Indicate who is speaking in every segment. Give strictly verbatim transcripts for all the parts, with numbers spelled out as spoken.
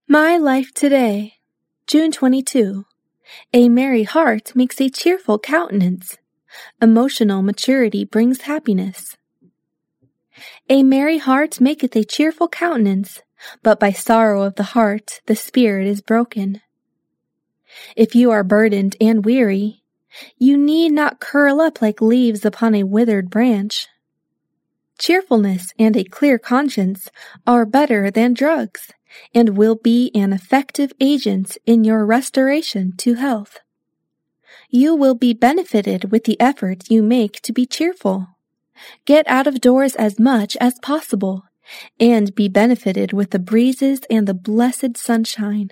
Speaker 1: My Life Today, June twenty-second. A merry heart makes a cheerful countenance. Emotional maturity brings happiness. A merry heart maketh a cheerful countenance, but by sorrow of the heart the spirit is broken. If you are burdened and weary, you need not curl up like leaves upon a withered branch. Cheerfulness and a clear conscience are better than drugs, and will be an effective agent in your restoration to health. You will be benefited with the effort you make to be cheerful. Get out of doors as much as possible, and be benefited with the breezes and the blessed sunshine.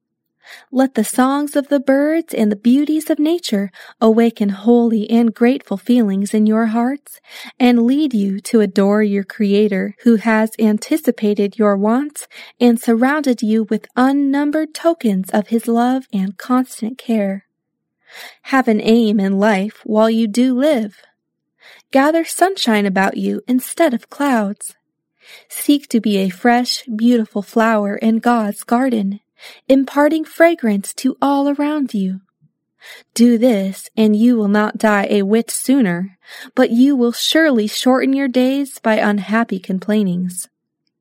Speaker 1: Let the songs of the birds and the beauties of nature awaken holy and grateful feelings in your hearts, and lead you to adore your Creator, who has anticipated your wants and surrounded you with unnumbered tokens of His love and constant care. Have an aim in life while you do live. Gather sunshine about you instead of clouds. Seek to be a fresh, beautiful flower in God's garden, imparting fragrance to all around you. Do this, and you will not die a whit sooner, but you will surely shorten your days by unhappy complainings.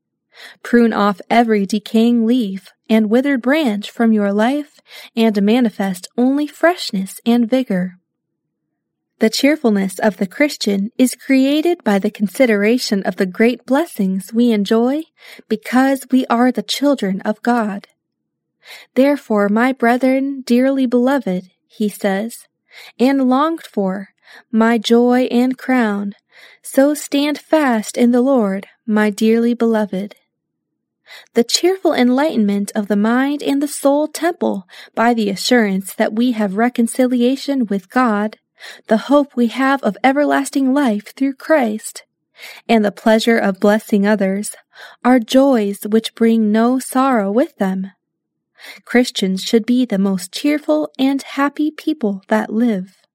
Speaker 1: Prune off every decaying leaf and withered branch from your life, and manifest only freshness and vigor. The cheerfulness of the Christian is created by the consideration of the great blessings we enjoy because we are the children of God. Therefore, my brethren, dearly beloved, he says, and longed for, my joy and crown, so stand fast in the Lord, my dearly beloved. The cheerful enlightenment of the mind and the soul temple by the assurance that we have reconciliation with God, the hope we have of everlasting life through Christ, and the pleasure of blessing others, are joys which bring no sorrow with them. Christians should be the most cheerful and happy people that live.